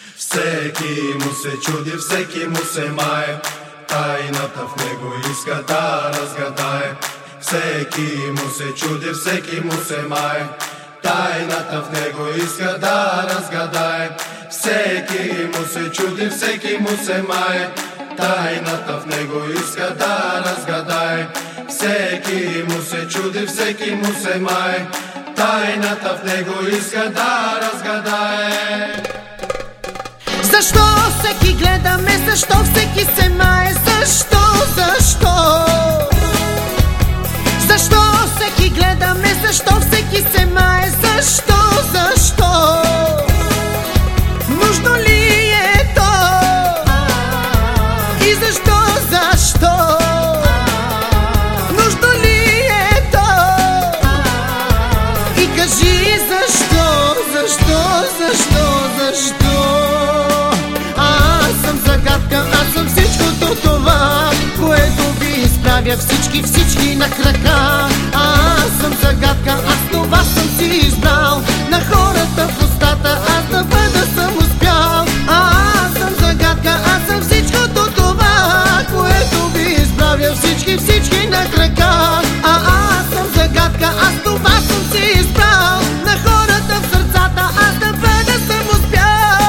Всеки му се чуди, всеки му се мае, тайната в него иска да разгадае. Всеки му се чуди, всеки му се мае, тайната в него иска да разгадае. Всеки му се чуди, всеки му се мае, тайната в него иска да разгадае. Всеки му се чуди, всеки му се мае, тайната в него иска да разгадае. Защо всеки гледаме, защо всеки се мае, защо? Защо всеки гледаме, защо всеки се мае, защо? Нужно ли е то? И защо? Нужно ли е то? И кажи защо? Аз съм всичкото това, което ви изправя всички на крака. Аз съм загадка, аз това съм си избрал, на хората в устата аз да бъда съм успял. Аз съм загадка, аз съм всичкото това, което ви изправя всички на крака. Аз съм загадка, аз това съм си избрал, на хората в сърцата аз да бъда съм успял.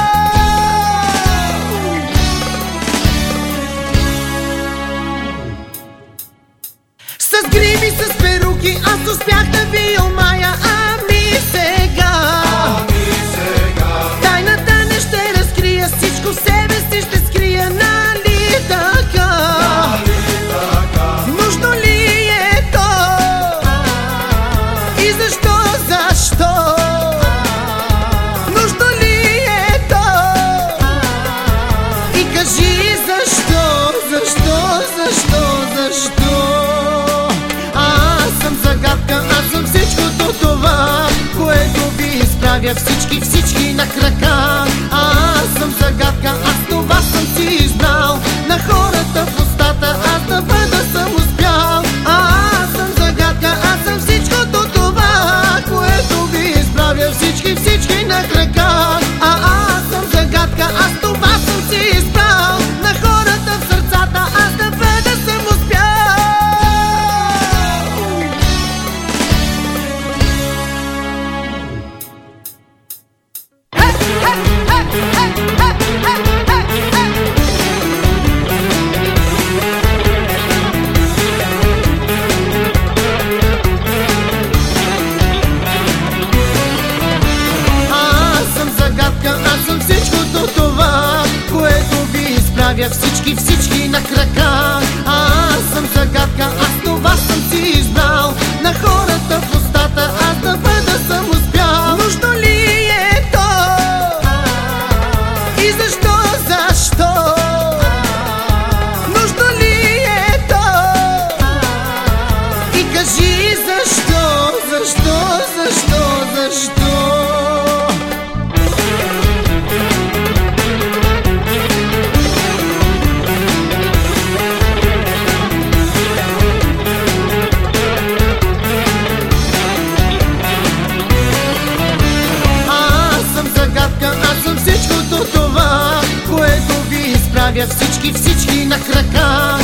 С гриби, с перуки аз успях да ви омая, ами сега тайната не ще разкрия, всичко в себе си ще скрия, нали така? Нужно ли е то? И защо? Нужно ли е то? И кажи защо? Аз съм всичкото това, което ви изправя всички на крака. Аз съм загадка, аз това съм си избрал, на хората в устата аз да бъда съм успял. Аз съм загадка, аз съм всичкото това, което ви изправя всички на крака. Аз съм загадка, аз това съм си избрал, на хората в сърцата аз да бъда съм успял. Аз съм всичкото това, което ви изправя всички на крака. Аз съм загадка, аз това съм си избрал, на хората в устата аз да бъда съм успял. Нужно ли е то? И защо? Нужно ли е то? И кажи защо? Аз съм всичкото това, което ви изправя всички на крака.